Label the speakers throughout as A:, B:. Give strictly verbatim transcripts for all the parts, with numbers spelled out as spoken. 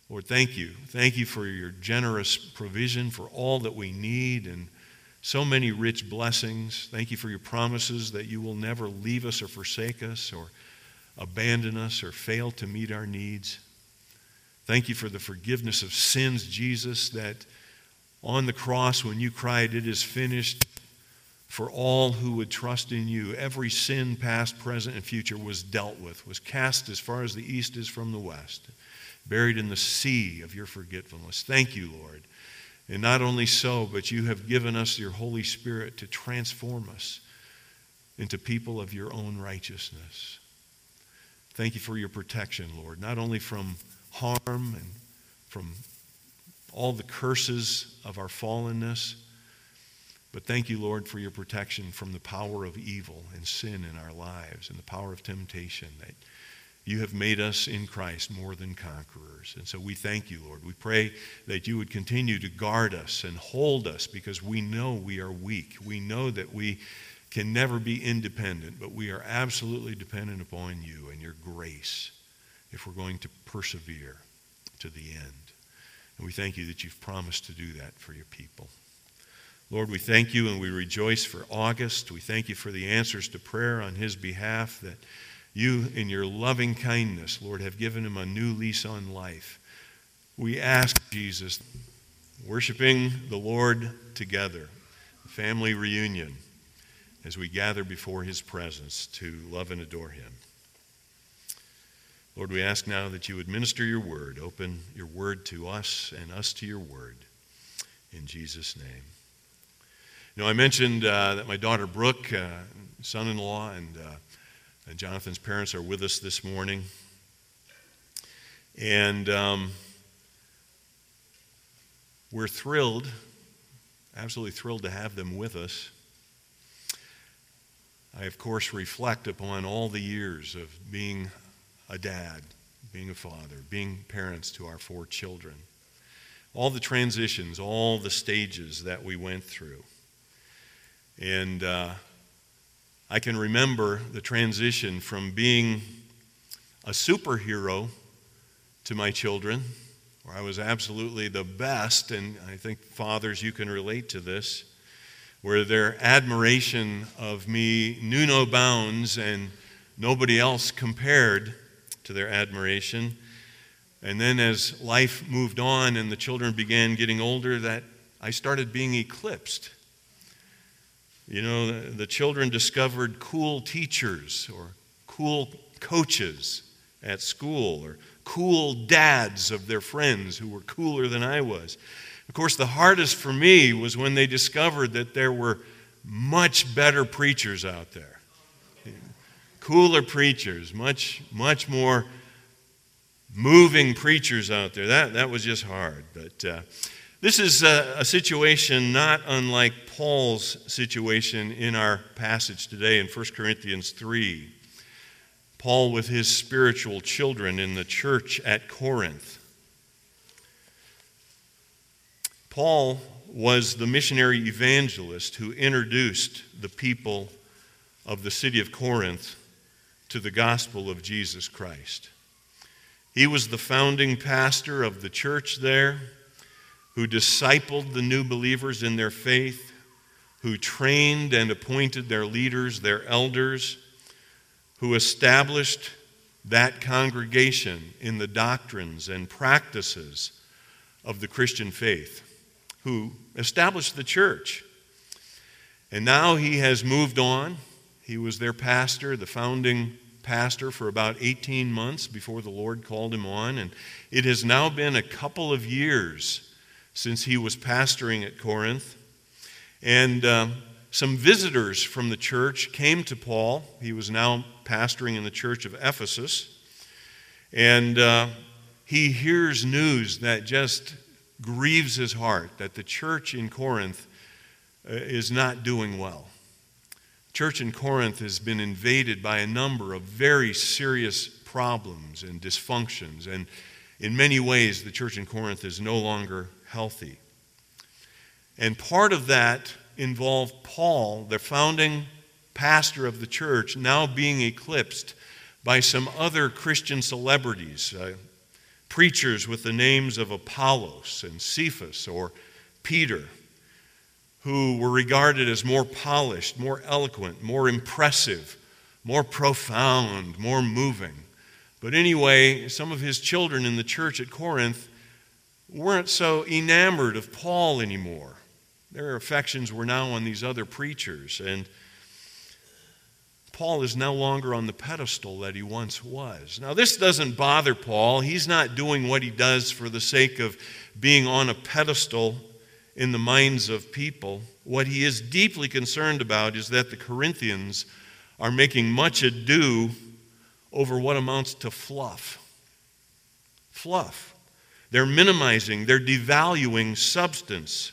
A: Lord, thank you. Thank you for your generous provision for all that we need and so many rich blessings. Thank you for your promises that you will never leave us or forsake us or abandon us or fail to meet our needs. Thank you for the forgiveness of sins, Jesus, that on the cross when you cried, "It is finished," for all who would trust in you, every sin, past, present, and future, was dealt with, was cast as far as the east is from the west, buried in the sea of your forgetfulness. Thank you, Lord. And not only so, but you have given us your Holy Spirit to transform us into people of your own righteousness. Thank you for your protection, Lord, not only from harm and from all the curses of our fallenness, but thank you, Lord, for your protection from the power of evil and sin in our lives and the power of temptation, that you have made us in Christ more than conquerors. And so we thank you, Lord. We pray that you would continue to guard us and hold us, because we know we are weak. We know that we can never be independent, but we are absolutely dependent upon you and your grace if we're going to persevere to the end. And we thank you that you've promised to do that for your people. Lord, we thank you and we rejoice for August. We thank you for the answers to prayer on his behalf, that you, in your loving kindness, Lord, have given him a new lease on life. We ask, Jesus, worshiping the Lord together, family reunion, as we gather before his presence to love and adore him. Lord, we ask now that you would minister your word, open your word to us and us to your word. In Jesus' name. You know, I mentioned uh, that my daughter Brooke, uh, son-in-law, and uh, And Jonathan's parents are with us this morning. And um, we're thrilled, absolutely thrilled to have them with us. I, of course, reflect upon all the years of being a dad, being a father, being parents to our four children. All the transitions, all the stages that we went through. And uh, I can remember the transition from being a superhero to my children, where I was absolutely the best, and I think fathers, you can relate to this, where their admiration of me knew no bounds and nobody else compared to their admiration. And then as life moved on and the children began getting older, that I started being eclipsed. You know, the, the children discovered cool teachers or cool coaches at school or cool dads of their friends who were cooler than I was. Of course, the hardest for me was when they discovered that there were much better preachers out there. Cooler preachers, much, much more moving preachers out there. That, that was just hard. But uh, this is a, a situation not unlike Paul's situation in our passage today in First Corinthians three. Paul with his spiritual children in the church at Corinth. Paul was the missionary evangelist who introduced the people of the city of Corinth to the gospel of Jesus Christ. He was the founding pastor of the church there, who discipled the new believers in their faith, who trained and appointed their leaders, their elders, who established that congregation in the doctrines and practices of the Christian faith, who established the church. And now he has moved on. He was their pastor, the founding pastor, for about eighteen months before the Lord called him on. And it has now been a couple of years since he was pastoring at Corinth. And um, some visitors from the church came to Paul. He was now pastoring in the church of Ephesus. And uh, he hears news that just grieves his heart, that the church in Corinth uh, is not doing well. The church in Corinth has been invaded by a number of very serious problems and dysfunctions. And in many ways, the church in Corinth is no longer healthy. And part of that involved Paul, the founding pastor of the church, now being eclipsed by some other Christian celebrities. Uh, preachers with the names of Apollos and Cephas or Peter, who were regarded as more polished, more eloquent, more impressive, more profound, more moving. But anyway, some of his children in the church at Corinth weren't so enamored of Paul anymore. Their affections were now on these other preachers, and Paul is no longer on the pedestal that he once was. Now, this doesn't bother Paul. He's not doing what he does for the sake of being on a pedestal in the minds of people. What he is deeply concerned about is that the Corinthians are making much ado over what amounts to fluff. Fluff. They're minimizing, they're devaluing substance.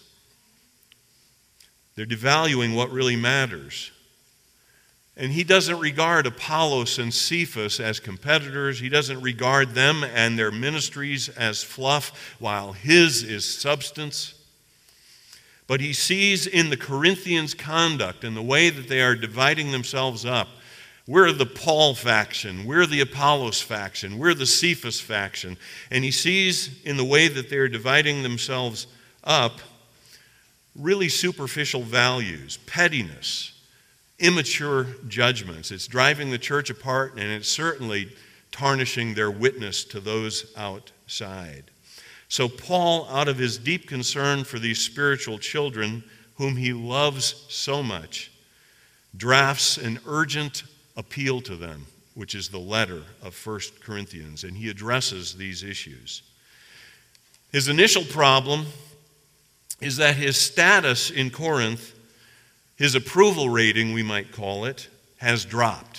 A: They're devaluing what really matters. And he doesn't regard Apollos and Cephas as competitors. He doesn't regard them and their ministries as fluff, while his is substance. But he sees in the Corinthians' conduct and the way that they are dividing themselves up, we're the Paul faction, we're the Apollos faction, we're the Cephas faction. And he sees in the way that they're dividing themselves up really superficial values, pettiness, immature judgments. It's driving the church apart, and it's certainly tarnishing their witness to those outside. So Paul, out of his deep concern for these spiritual children whom he loves so much, drafts an urgent appeal to them, which is the letter of First Corinthians, and he addresses these issues. His initial problem is that his status in Corinth, his approval rating, we might call it, has dropped.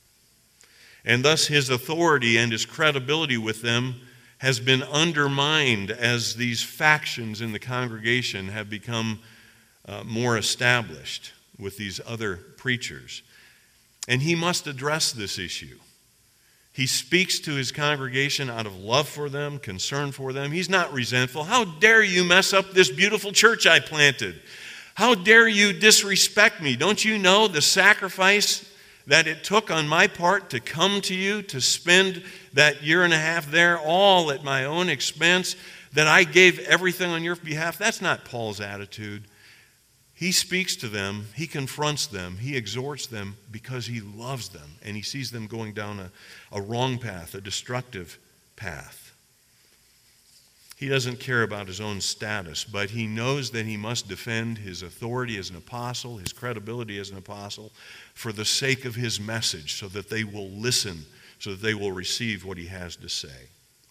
A: And thus his authority and his credibility with them has been undermined as these factions in the congregation have become uh, more established with these other preachers. And he must address this issue. He speaks to his congregation out of love for them, concern for them. He's not resentful. How dare you mess up this beautiful church I planted? How dare you disrespect me? Don't you know the sacrifice that it took on my part to come to you, to spend that year and a half there, all at my own expense, that I gave everything on your behalf? That's not Paul's attitude. He speaks to them, he confronts them, he exhorts them because he loves them, and he sees them going down a, a wrong path, a destructive path. He doesn't care about his own status, but he knows that he must defend his authority as an apostle, his credibility as an apostle, for the sake of his message, so that they will listen, so that they will receive what he has to say.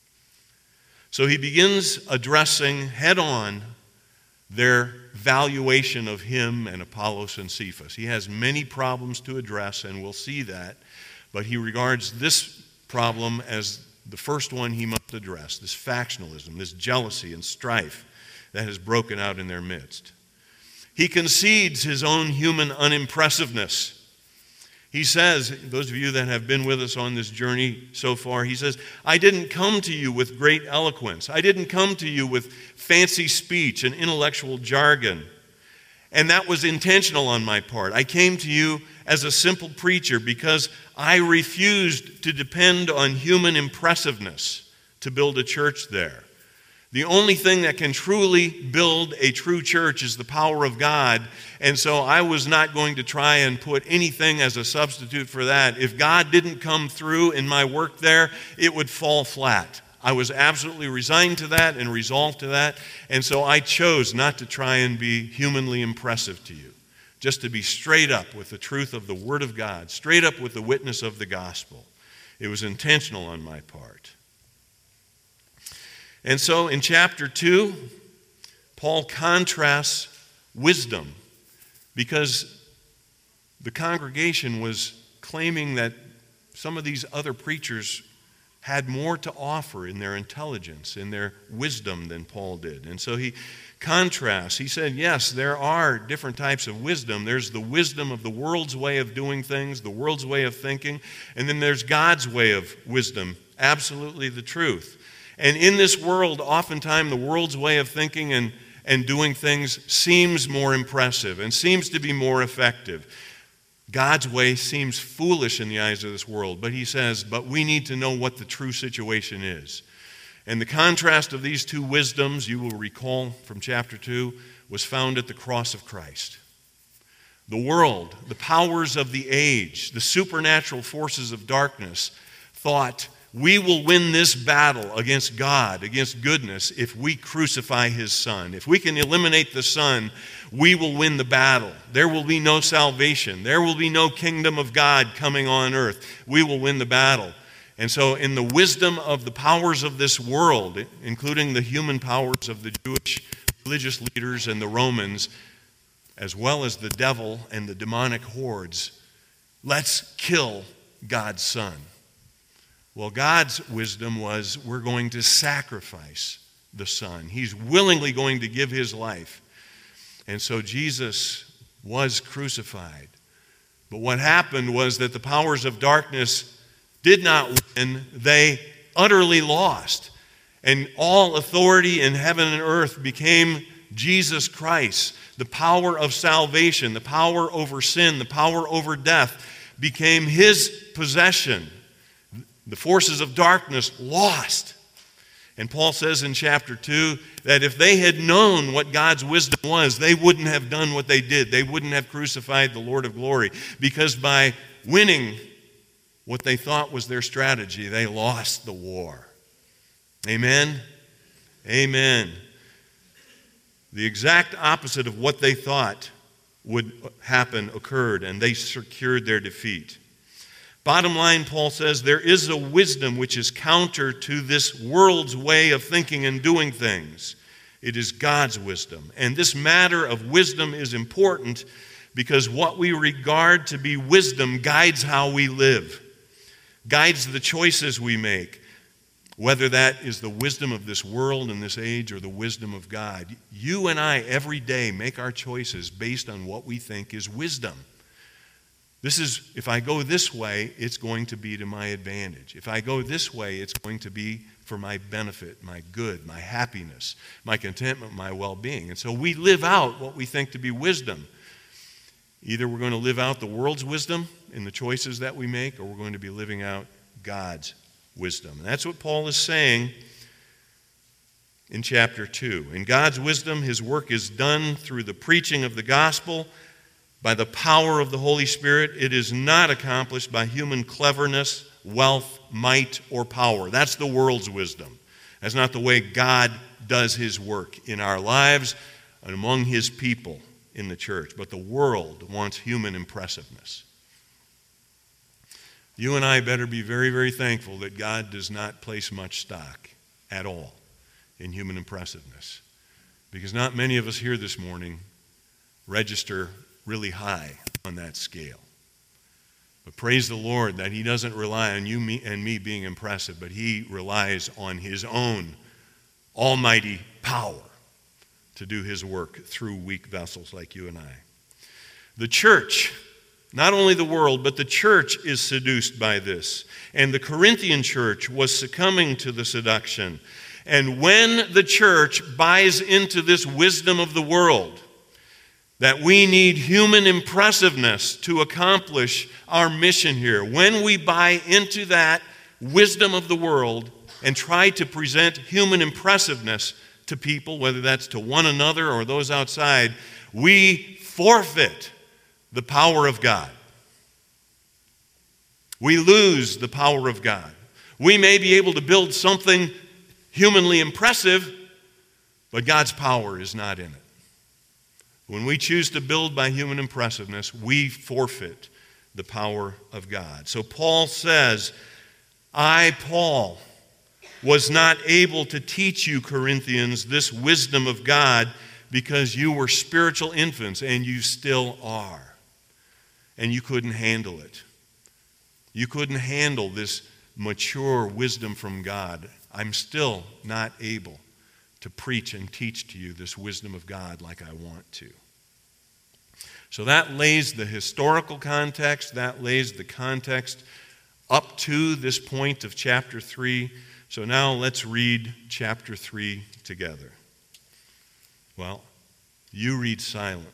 A: So he begins addressing head-on their valuation of him and Apollos and Cephas. He has many problems to address, and we'll see that, but he regards this problem as the first one he must address, this factionalism, this jealousy and strife that has broken out in their midst. He concedes his own human unimpressiveness. He says, those of you that have been with us on this journey so far, he says, I didn't come to you with great eloquence. I didn't come to you with fancy speech and intellectual jargon. And that was intentional on my part. I came to you as a simple preacher because I refused to depend on human impressiveness to build a church there. The only thing that can truly build a true church is the power of God, and so I was not going to try and put anything as a substitute for that. If God didn't come through in my work there, it would fall flat. I was absolutely resigned to that and resolved to that, and so I chose not to try and be humanly impressive to you, just to be straight up with the truth of the Word of God, straight up with the witness of the gospel. It was intentional on my part. And so in chapter two, Paul contrasts wisdom, because the congregation was claiming that some of these other preachers had more to offer in their intelligence, in their wisdom than Paul did. And so he contrasts. He said, yes, there are different types of wisdom. There's the wisdom of the world's way of doing things, the world's way of thinking, and then there's God's way of wisdom, absolutely the truth. And in this world, oftentimes the world's way of thinking and, and doing things seems more impressive and seems to be more effective. God's way seems foolish in the eyes of this world, but he says, but we need to know what the true situation is. And the contrast of these two wisdoms, you will recall from chapter two, was found at the cross of Christ. The world, the powers of the age, the supernatural forces of darkness thought, we will win this battle against God, against goodness, if we crucify his Son. If we can eliminate the Son, we will win the battle. There will be no salvation. There will be no kingdom of God coming on earth. We will win the battle. And so in the wisdom of the powers of this world, including the human powers of the Jewish religious leaders and the Romans, as well as the devil and the demonic hordes, let's kill God's Son. Well, God's wisdom was, we're going to sacrifice the Son. He's willingly going to give his life. And so Jesus was crucified. But what happened was that the powers of darkness did not win. They utterly lost. And all authority in heaven and earth became Jesus Christ. The power of salvation, the power over sin, the power over death became his possession. The forces of darkness lost. And Paul says in chapter two that if they had known what God's wisdom was, they wouldn't have done what they did. They wouldn't have crucified the Lord of glory. Because by winning what they thought was their strategy, they lost the war. Amen? Amen. The exact opposite of what they thought would happen occurred, and they secured their defeat. Bottom line, Paul says, there is a wisdom which is counter to this world's way of thinking and doing things. It is God's wisdom. And this matter of wisdom is important because what we regard to be wisdom guides how we live, guides the choices we make, whether that is the wisdom of this world and this age or the wisdom of God. You and I every day make our choices based on what we think is wisdom. This is, if I go this way, it's going to be to my advantage. If I go this way, it's going to be for my benefit, my good, my happiness, my contentment, my well-being. And so we live out what we think to be wisdom. Either we're going to live out the world's wisdom in the choices that we make, or we're going to be living out God's wisdom. And that's what Paul is saying in chapter two. In God's wisdom, his work is done through the preaching of the gospel by the power of the Holy Spirit. It is not accomplished by human cleverness, wealth, might, or power. That's the world's wisdom. That's not the way God does his work in our lives and among his people in the church. But the world wants human impressiveness. You and I better be very, very thankful that God does not place much stock at all in human impressiveness. Because not many of us here this morning register really high on that scale. But praise the Lord that he doesn't rely on you me, and me being impressive, but he relies on his own almighty power to do his work through weak vessels like you and I. The church, not only the world, but the church is seduced by this. And the Corinthian church was succumbing to the seduction. And when the church buys into this wisdom of the world, that we need human impressiveness to accomplish our mission here, when we buy into that wisdom of the world and try to present human impressiveness to people, whether that's to one another or those outside, we forfeit the power of God. We lose the power of God. We may be able to build something humanly impressive, but God's power is not in it. When we choose to build by human impressiveness, we forfeit the power of God. So Paul says, I, Paul, was not able to teach you, Corinthians, this wisdom of God because you were spiritual infants, and you still are. And you couldn't handle it. You couldn't handle this mature wisdom from God. I'm still not able to preach and teach to you this wisdom of God like I want to. So that lays the historical context, that lays the context up to this point of chapter three. So now let's read chapter three together. Well, you read silently.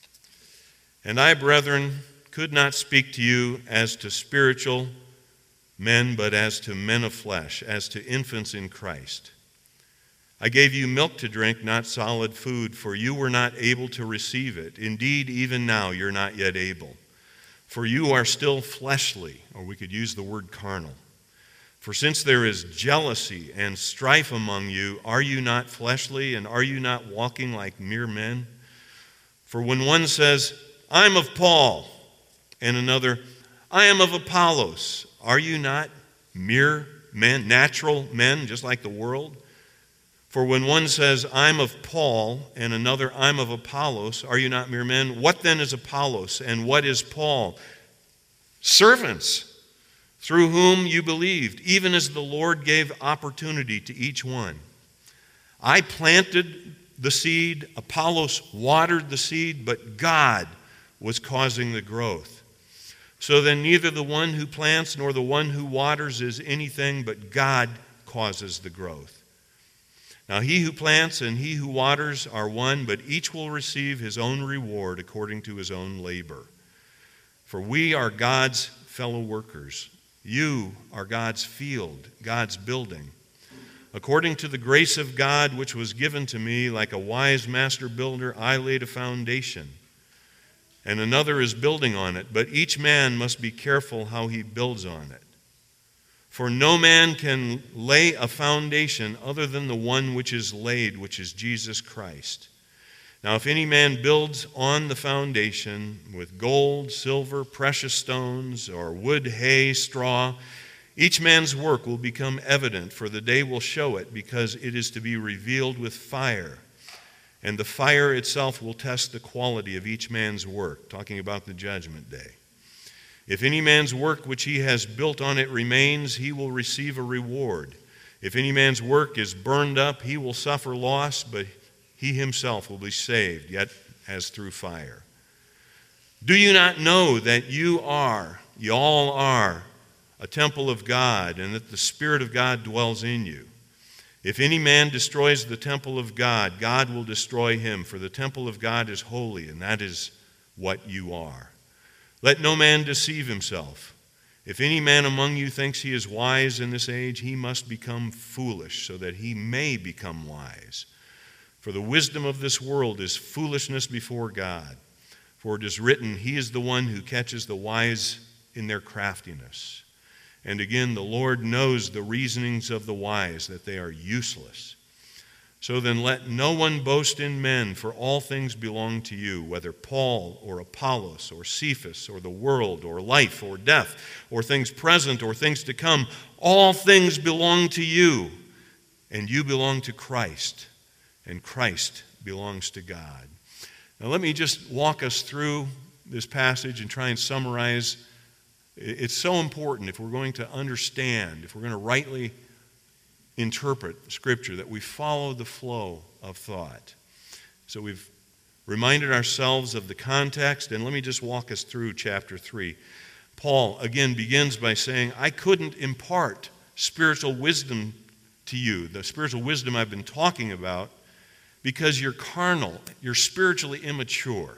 A: And I, brethren, could not speak to you as to spiritual, men, but as to men of flesh, as to infants in Christ. I gave you milk to drink, not solid food, for you were not able to receive it. Indeed, even now you're not yet able. For you are still fleshly, or we could use the word carnal. For since there is jealousy and strife among you, are you not fleshly, and are you not walking like mere men? For when one says, I'm of Paul, and another, I am of Apollos, are you not mere men, natural men, just like the world? For when one says, I'm of Paul, and another, I'm of Apollos, are you not mere men? What then is Apollos, and what is Paul? Servants, through whom you believed, even as the Lord gave opportunity to each one. I planted the seed, Apollos watered the seed, but God was causing the growth. So then neither the one who plants nor the one who waters is anything, but God causes the growth. Now he who plants and he who waters are one, but each will receive his own reward according to his own labor. For we are God's fellow workers. You are God's field, God's building. According to the grace of God which was given to me, like a wise master builder, I laid a foundation, and another is building on it, but each man must be careful how he builds on it. For no man can lay a foundation other than the one which is laid, which is Jesus Christ. Now if any man builds on the foundation with gold, silver, precious stones, or wood, hay, straw, each man's work will become evident, for the day will show it, because it is to be revealed with fire. And the fire itself will test the quality of each man's work, talking about the judgment day. If any man's work which he has built on it remains, he will receive a reward. If any man's work is burned up, he will suffer loss, but he himself will be saved, yet as through fire. Do you not know that you are, you all are, a temple of God, and that the Spirit of God dwells in you? If any man destroys the temple of God, God will destroy him, for the temple of God is holy, and that is what you are. Let no man deceive himself. If any man among you thinks he is wise in this age, he must become foolish, so that he may become wise. For the wisdom of this world is foolishness before God. For it is written, He is the one who catches the wise in their craftiness. And again, the Lord knows the reasonings of the wise, that they are useless. So then let no one boast in men, for all things belong to you, whether Paul or Apollos or Cephas or the world or life or death or things present or things to come. All things belong to you, and you belong to Christ, and Christ belongs to God. Now let me just walk us through this passage and try and summarize. It's so important if we're going to understand, if we're going to rightly interpret Scripture, that we follow the flow of thought. So we've reminded ourselves of the context, and let me just walk us through chapter three. Paul, again, begins by saying, I couldn't impart spiritual wisdom to you, the spiritual wisdom I've been talking about, because you're carnal, you're spiritually immature.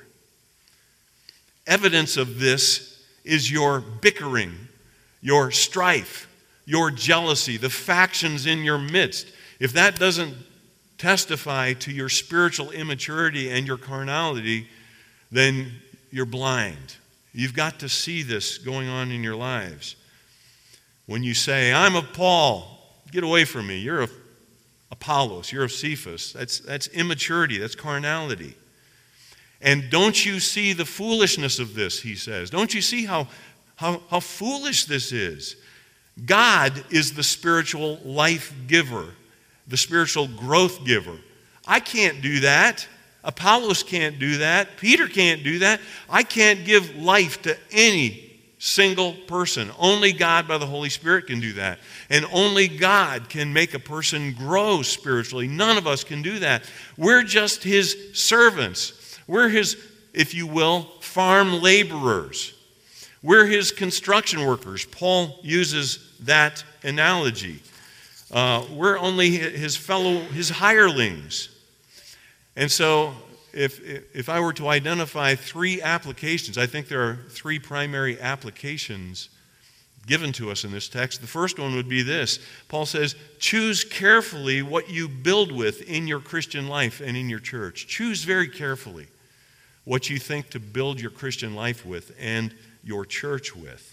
A: Evidence of this is your bickering, your strife, your jealousy, the factions in your midst. If that doesn't testify to your spiritual immaturity and your carnality, then you're blind. You've got to see this going on in your lives. When you say, I'm of Paul, get away from me. You're of Apollos, you're of Cephas. That's, that's immaturity, that's carnality. And don't you see the foolishness of this, he says. Don't you see how, how, how foolish this is? God is the spiritual life giver, the spiritual growth giver. I can't do that. Apollos can't do that. Peter can't do that. I can't give life to any single person. Only God by the Holy Spirit can do that. And only God can make a person grow spiritually. None of us can do that. We're just His servants. We're His, if you will, farm laborers. We're His construction workers. Paul uses that analogy. Uh, we're only His fellow, His hirelings. And so if, if I were to identify three applications, I think there are three primary applications given to us in this text. The first one would be this. Paul says, choose carefully what you build with in your Christian life and in your church. Choose very carefully what you think to build your Christian life with and your church with.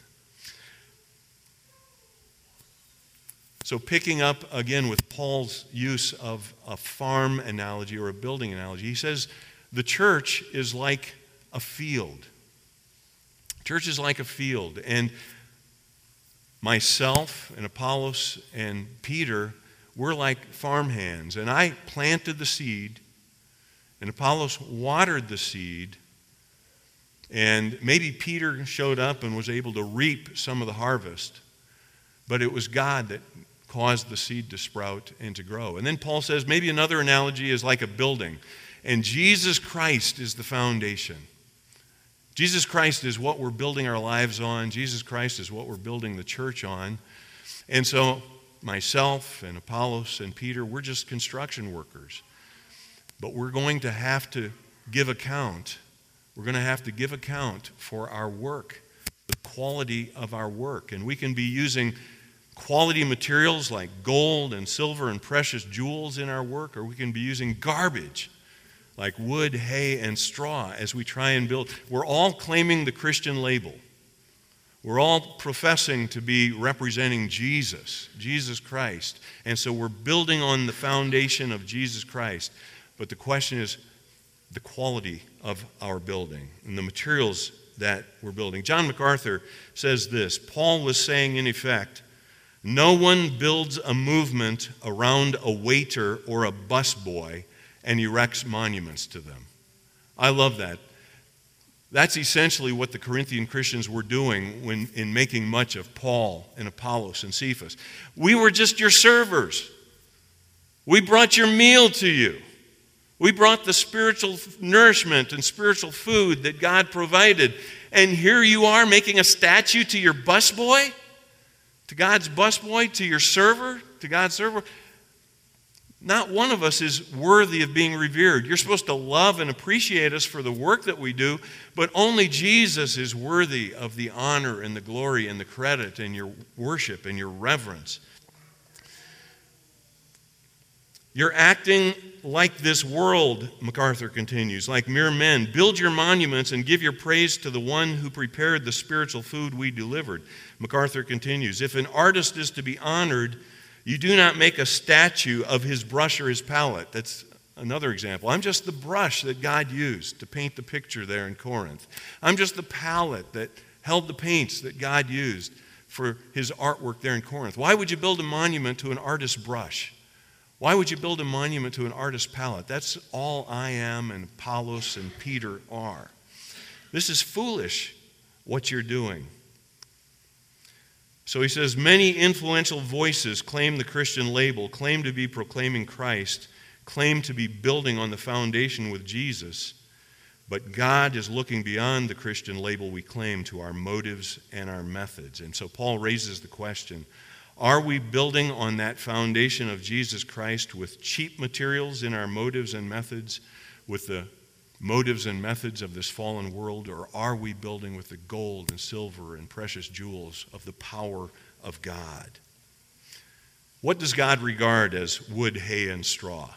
A: So picking up again with Paul's use of a farm analogy or a building analogy, he says the church is like a field. Church is like a field, and myself and Apollos and Peter, we're like farmhands. And I planted the seed, and Apollos watered the seed, and maybe Peter showed up and was able to reap some of the harvest, but it was God that caused the seed to sprout and to grow. And then Paul says maybe another analogy is like a building, and Jesus Christ is the foundation. Jesus Christ is what we're building our lives on. Jesus Christ is what we're building the church on. And so myself and Apollos and Peter, we're just construction workers. But we're going to have to give account. We're going to have to give account for our work, the quality of our work. And we can be using quality materials like gold and silver and precious jewels in our work, or we can be using garbage like wood, hay, and straw as we try and build. We're all claiming the Christian label. We're all professing to be representing Jesus, Jesus Christ. And so we're building on the foundation of Jesus Christ. But the question is the quality of our building and the materials that we're building. John MacArthur says this. Paul was saying, in effect, no one builds a movement around a waiter or a busboy and erects monuments to them. I love that. That's essentially what the Corinthian Christians were doing when in making much of Paul and Apollos and Cephas. We were just your servers. We brought your meal to you. We brought the spiritual nourishment and spiritual food that God provided. And here you are making a statue to your busboy, to God's busboy, to your server, to God's server. Not one of us is worthy of being revered. You're supposed to love and appreciate us for the work that we do, but only Jesus is worthy of the honor and the glory and the credit and your worship and your reverence. You're acting like this world, MacArthur continues, like mere men. Build your monuments and give your praise to the one who prepared the spiritual food we delivered. MacArthur continues, if an artist is to be honored, you do not make a statue of his brush or his palette. That's another example. I'm just the brush that God used to paint the picture there in Corinth. I'm just the palette that held the paints that God used for his artwork there in Corinth. Why would you build a monument to an artist's brush? Why would you build a monument to an artist's palette? That's all I am and Apollos and Peter are. This is foolish, what you're doing. So he says, many influential voices claim the Christian label, claim to be proclaiming Christ, claim to be building on the foundation with Jesus, but God is looking beyond the Christian label we claim to our motives and our methods. And so Paul raises the question, are we building on that foundation of Jesus Christ with cheap materials in our motives and methods, with the motives and methods of this fallen world, or are we building with the gold and silver and precious jewels of the power of God? What does God regard as wood, hay, and straw?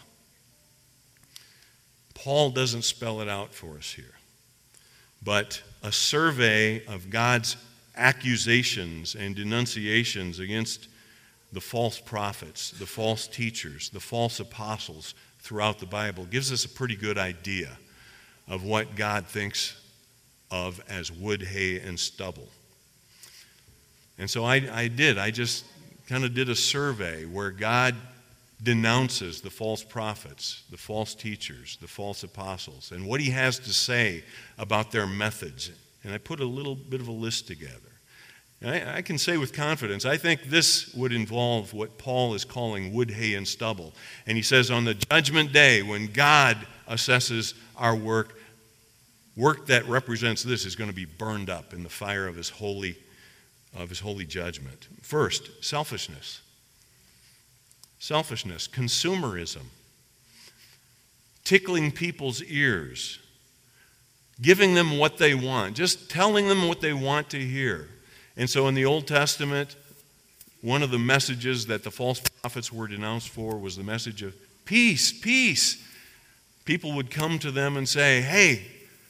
A: Paul doesn't spell it out for us here, but a survey of God's accusations and denunciations against the false prophets, the false teachers, the false apostles throughout the Bible gives us a pretty good idea of what God thinks of as wood, hay, and stubble. And so I, I did. I just kind of did a survey where God denounces the false prophets, the false teachers, the false apostles, and what he has to say about their methods. And I put a little bit of a list together. I, I can say with confidence, I think this would involve what Paul is calling wood, hay, and stubble. And he says on the judgment day, when God assesses our work, work that represents this is going to be burned up in the fire of his holy, of his holy judgment. First, selfishness. Selfishness, consumerism, tickling people's ears, giving them what they want, just telling them what they want to hear. And so in the Old Testament, one of the messages that the false prophets were denounced for was the message of peace, peace. People would come to them and say, hey,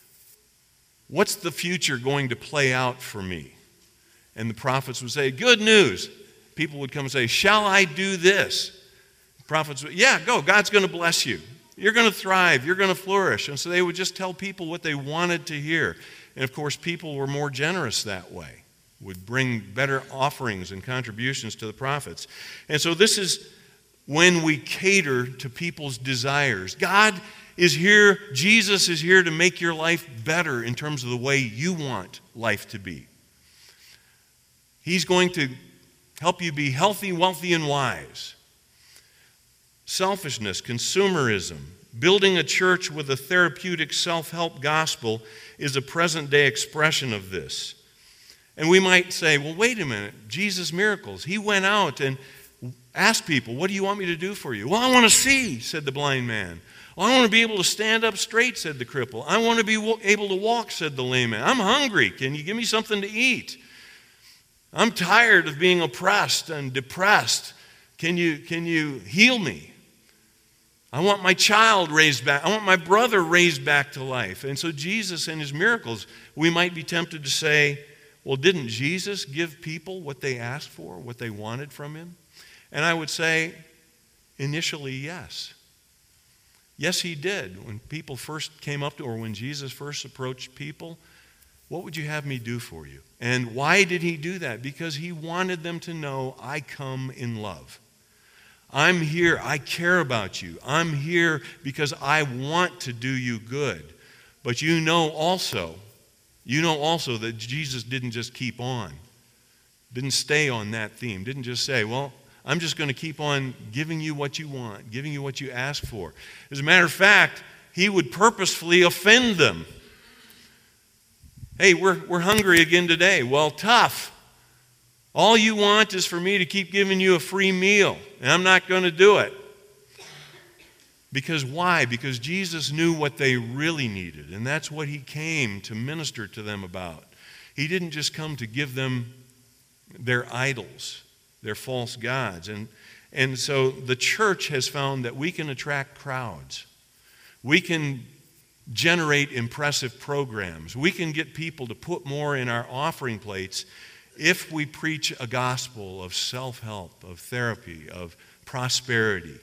A: what's the future going to play out for me? And the prophets would say, good news. People would come and say, shall I do this? The prophets would, yeah, go. God's going to bless you. You're going to thrive. You're going to flourish. And so they would just tell people what they wanted to hear. And of course, people were more generous that way, would bring better offerings and contributions to the prophets. And so this is when we cater to people's desires. God is here, Jesus is here to make your life better in terms of the way you want life to be. He's going to help you be healthy, wealthy, and wise. Selfishness, consumerism, building a church with a therapeutic self-help gospel is a present-day expression of this. And we might say, well, wait a minute, Jesus' miracles. He went out and asked people, what do you want me to do for you? Well, I want to see, said the blind man. Well, I want to be able to stand up straight, said the cripple. I want to be able to walk, said the lame man. I'm hungry. Can you give me something to eat? I'm tired of being oppressed and depressed. Can you, can you heal me? I want my child raised back. I want my brother raised back to life. And so Jesus and his miracles, we might be tempted to say, well, didn't Jesus give people what they asked for, what they wanted from him? And I would say, initially, yes. Yes, he did. When people first came up to, or when Jesus first approached people, what would you have me do for you? And why did he do that? Because he wanted them to know, I come in love. I'm here. I care about you. I'm here because I want to do you good. But you know also, you know also that Jesus didn't just keep on, didn't stay on that theme, didn't just say, well, I'm just going to keep on giving you what you want, giving you what you ask for. As a matter of fact, he would purposefully offend them. Hey, we're, we're hungry again today. Well, tough. All you want is for me to keep giving you a free meal, and I'm not going to do it. Because why? Because Jesus knew what they really needed, and that's what he came to minister to them about. He didn't just come to give them their idols, their false gods. And, and so the church has found that we can attract crowds. We can generate impressive programs. We can get people to put more in our offering plates if we preach a gospel of self-help, of therapy, of prosperity.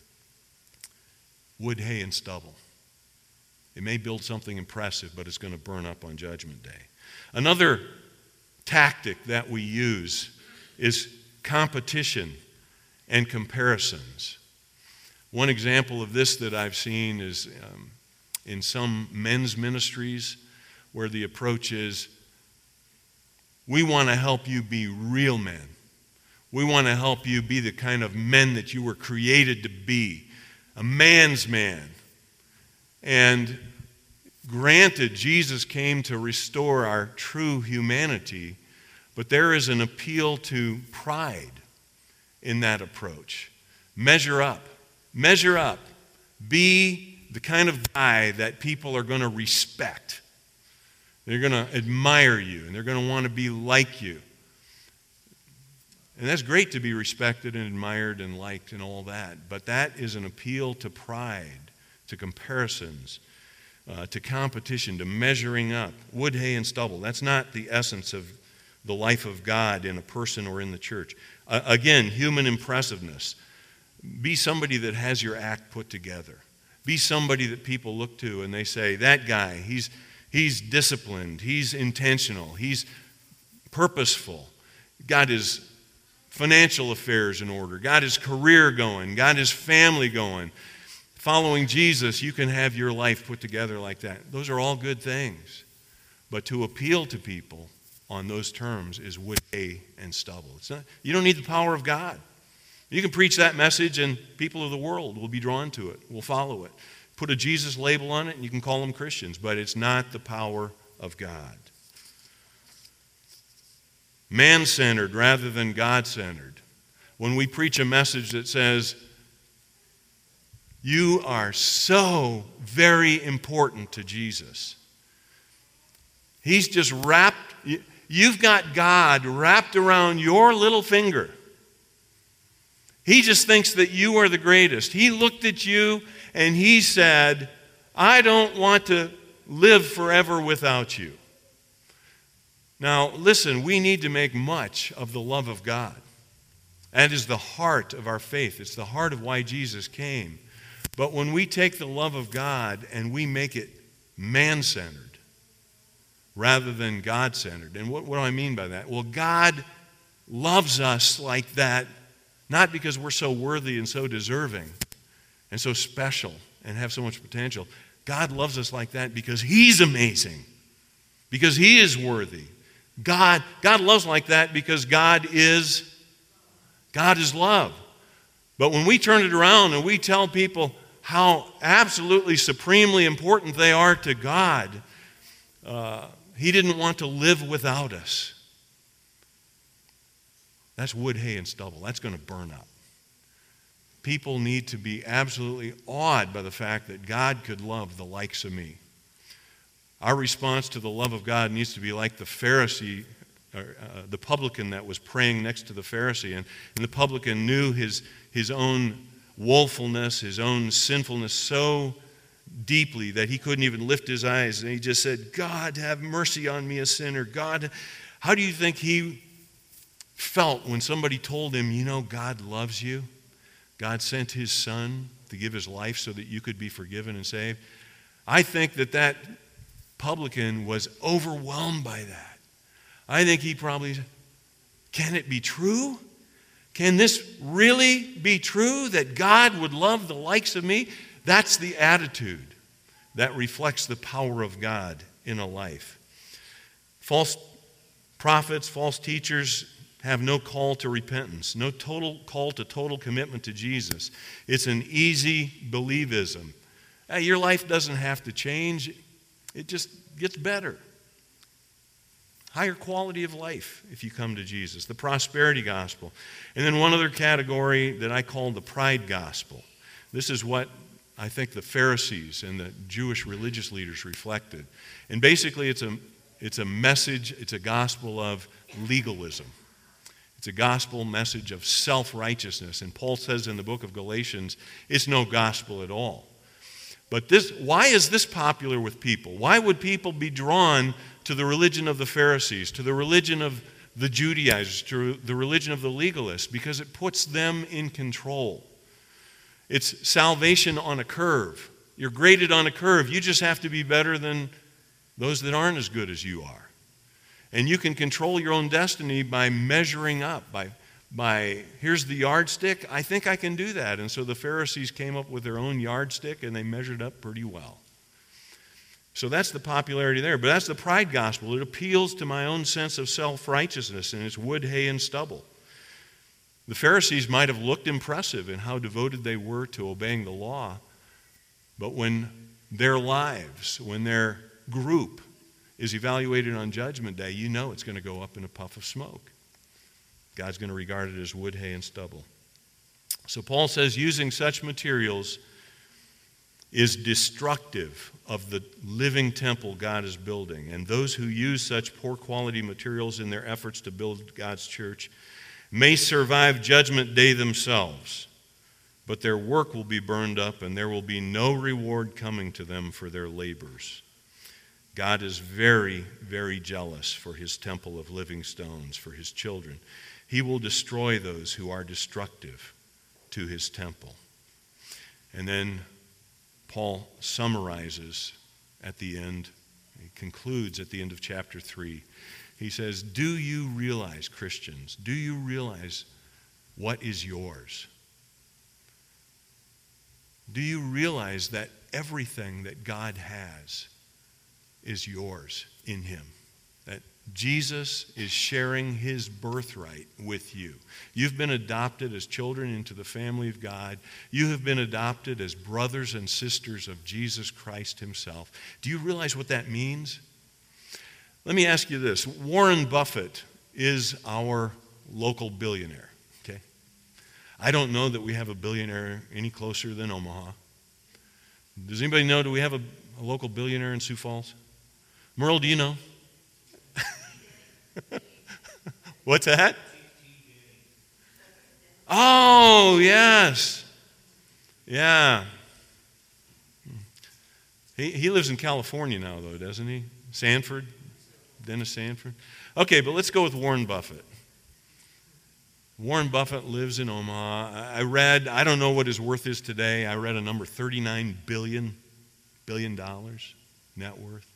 A: Wood, hay, and stubble. It may build something impressive, but it's going to burn up on Judgment Day. Another tactic that we use is competition and comparisons. One example of this that I've seen is um, in some men's ministries where the approach is, we want to help you be real men. We want to help you be the kind of men that you were created to be, a man's man. And granted, Jesus came to restore our true humanity, but there is an appeal to pride in that approach. Measure up. Measure up. Be the kind of guy that people are going to respect. They're going to admire you, and they're going to want to be like you. And that's great to be respected and admired and liked and all that, but that is an appeal to pride, to comparisons, uh, to competition, to measuring up. Wood, hay, and stubble. That's not the essence of the life of God in a person or in the church. Uh, again, human impressiveness. Be somebody that has your act put together. Be somebody that people look to and they say, that guy, he's, he's disciplined, he's intentional, he's purposeful, got his financial affairs in order, got his career going, got his family going. Following Jesus, you can have your life put together like that. Those are all good things. But to appeal to people on those terms is wood, hay, and stubble. It's not, you don't need the power of God. You can preach that message and people of the world will be drawn to it, will follow it. Put a Jesus label on it and you can call them Christians, but it's not the power of God. Man-centered rather than God-centered. When we preach a message that says, you are so very important to Jesus. He's just wrapped, you've got God wrapped around your little finger. He just thinks that you are the greatest. He looked at you and he said, I don't want to live forever without you. Now, listen, we need to make much of the love of God. That is the heart of our faith. It's the heart of why Jesus came. But when we take the love of God and we make it man-centered rather than God-centered, and what, what do I mean by that? Well, God loves us like that, not because we're so worthy and so deserving and so special and have so much potential. God loves us like that because He's amazing, because He is worthy. God, God loves like that because God is, God is love. But when we turn it around and we tell people how absolutely supremely important they are to God, uh, He didn't want to live without us. That's wood, hay, and stubble. That's going to burn up. People need to be absolutely awed by the fact that God could love the likes of me. Our response to the love of God needs to be like the Pharisee, or, uh, the publican that was praying next to the Pharisee. And, and the publican knew his, his own woefulness, his own sinfulness so deeply that he couldn't even lift his eyes. And he just said, God, have mercy on me, a sinner. God, how do you think he felt when somebody told him, you know, God loves you? God sent His Son to give His life so that you could be forgiven and saved. I think that that publican was overwhelmed by that. I think he probably said, can it be true? Can this really be true that God would love the likes of me? That's the attitude that reflects the power of God in a life. False prophets, false teachers have no call to repentance, no total call to total commitment to Jesus. It's an easy believism. Hey, your life doesn't have to change. It just gets better. Higher quality of life if you come to Jesus. The prosperity gospel. And then one other category that I call the pride gospel. This is what I think the Pharisees and the Jewish religious leaders reflected. And basically it's a, it's a message, it's a gospel of legalism. It's a gospel message of self-righteousness. And Paul says in the book of Galatians, it's no gospel at all. But this, why is this popular with people? Why would people be drawn to the religion of the Pharisees, to the religion of the Judaizers, to the religion of the legalists? Because it puts them in control. It's salvation on a curve. You're graded on a curve. You just have to be better than those that aren't as good as you are. And you can control your own destiny by measuring up, by, by here's the yardstick. I think I can do that. And so the Pharisees came up with their own yardstick and they measured up pretty well. So that's the popularity there. But that's the pride gospel. It appeals to my own sense of self-righteousness, and it's wood, hay, and stubble. The Pharisees might have looked impressive in how devoted they were to obeying the law, but when their lives, when their group is evaluated on Judgment Day, you know it's going to go up in a puff of smoke. God's going to regard it as wood, hay, and stubble. So Paul says using such materials is destructive of the living temple God is building. And those who use such poor quality materials in their efforts to build God's church may survive Judgment Day themselves, but their work will be burned up and there will be no reward coming to them for their labors. God is very, very jealous for His temple of living stones, for His children. He will destroy those who are destructive to His temple. And then Paul summarizes at the end, he concludes at the end of chapter three. He says, do you realize, Christians, do you realize what is yours? Do you realize that everything that God has is yours in Him? That Jesus is sharing His birthright with you. You've been adopted as children into the family of God. You have been adopted as brothers and sisters of Jesus Christ Himself. Do you realize what that means? Let me ask you this. Warren Buffett is our local billionaire. Okay? I don't know that we have a billionaire any closer than Omaha. Does anybody know, do we have a, a local billionaire in Sioux Falls? Merle, do you know? What's that? Oh, yes. Yeah. He, he lives in California now, though, doesn't he? Sanford? Dennis Sanford? Okay, but let's go with Warren Buffett. Warren Buffett lives in Omaha. I read, I don't know what his worth is today. I read a number thirty-nine billion, billion dollars net worth.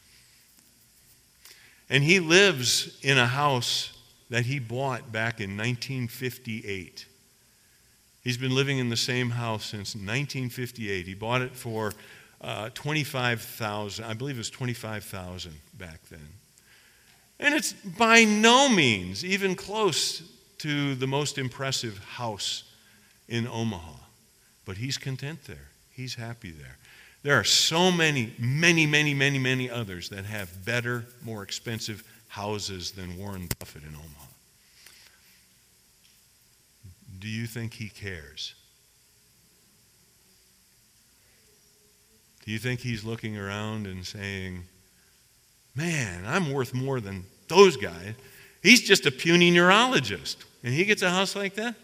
A: And he lives in a house that he bought back in nineteen fifty-eight. He's been living in the same house since nineteen fifty-eight. He bought it for uh, twenty-five thousand dollars. I believe it was twenty-five thousand dollars back then. And it's by no means even close to the most impressive house in Omaha. But he's content there. He's happy there. There are so many, many, many, many, many others that have better, more expensive houses than Warren Buffett in Omaha. Do you think he cares? Do you think he's looking around and saying, man, I'm worth more than those guys? He's just a puny neurologist, and he gets a house like that?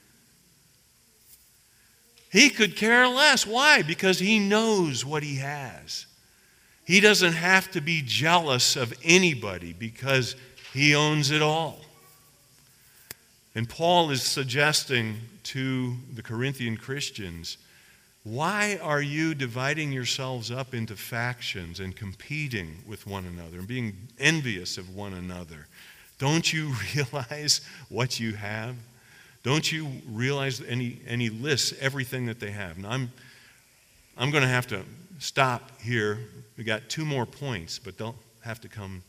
A: He could care less. Why? Because he knows what he has. He doesn't have to be jealous of anybody because he owns it all. And Paul is suggesting to the Corinthian Christians, why are you dividing yourselves up into factions and competing with one another and being envious of one another? Don't you realize what you have? Don't you realize any any lists everything that they have? Now I'm I'm going to have to stop here. We got two more points, but they'll have to come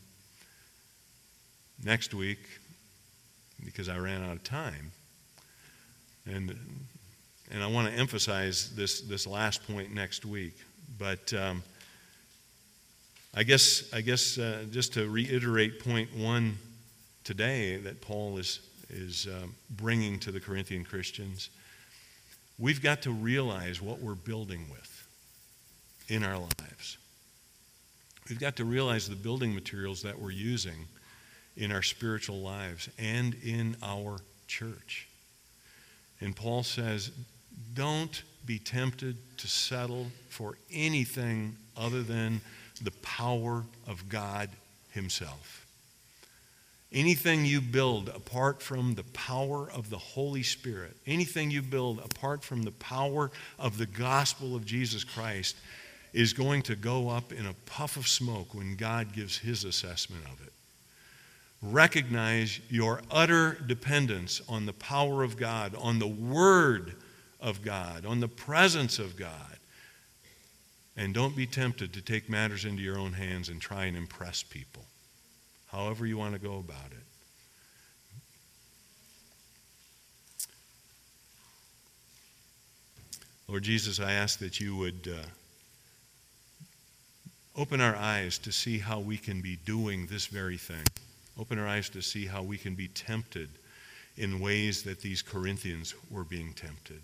A: next week because I ran out of time. And and I want to emphasize this this last point next week. But um, I guess I guess uh, just to reiterate point one today that Paul is is um, bringing to the Corinthian Christians, we've got to realize what we're building with in our lives. We've got to realize the building materials that we're using in our spiritual lives and in our church. And Paul says, don't be tempted to settle for anything other than the power of God himself. Anything you build apart from the power of the Holy Spirit, anything you build apart from the power of the gospel of Jesus Christ is going to go up in a puff of smoke when God gives his assessment of it. Recognize your utter dependence on the power of God, on the Word of God, on the presence of God. And don't be tempted to take matters into your own hands and try and impress people. However you want to go about it. Lord Jesus, I ask that you would uh, open our eyes to see how we can be doing this very thing. Open our eyes to see how we can be tempted in ways that these Corinthians were being tempted.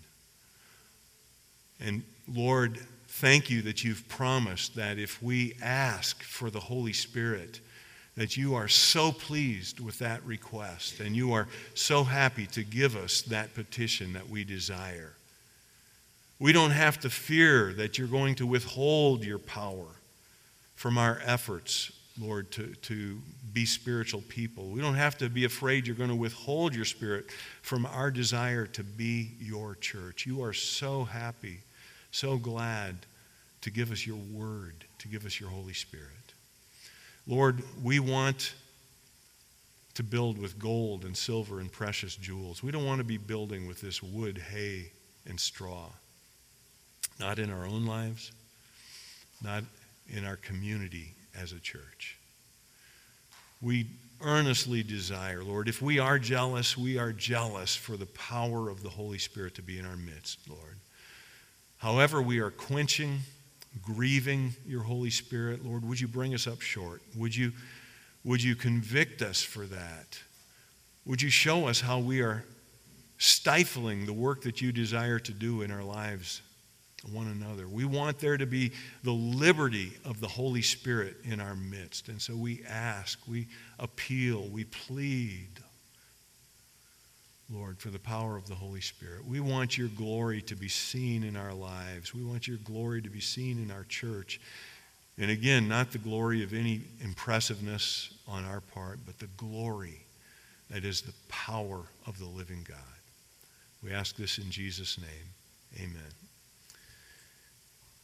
A: And Lord, thank you that you've promised that if we ask for the Holy Spirit, that you are so pleased with that request and you are so happy to give us that petition that we desire. We don't have to fear that you're going to withhold your power from our efforts, Lord, to, to be spiritual people. We don't have to be afraid you're going to withhold your Spirit from our desire to be your church. You are so happy, so glad to give us your word, to give us your Holy Spirit. Lord, we want to build with gold and silver and precious jewels. We don't want to be building with this wood, hay, and straw. Not in our own lives, not in our community as a church. We earnestly desire, Lord, if we are jealous, we are jealous for the power of the Holy Spirit to be in our midst, Lord. However, we are quenching, grieving your Holy Spirit, Lord, would you bring us up short? Would you, would you convict us for that? Would you show us how we are stifling the work that you desire to do in our lives one another. We want there to be the liberty of the Holy Spirit in our midst. And so we ask, we appeal, we plead, Lord, for the power of the Holy Spirit. We want your glory to be seen in our lives. We want your glory to be seen in our church. And again, not the glory of any impressiveness on our part, but the glory that is the power of the living God. We ask this in Jesus' name. Amen.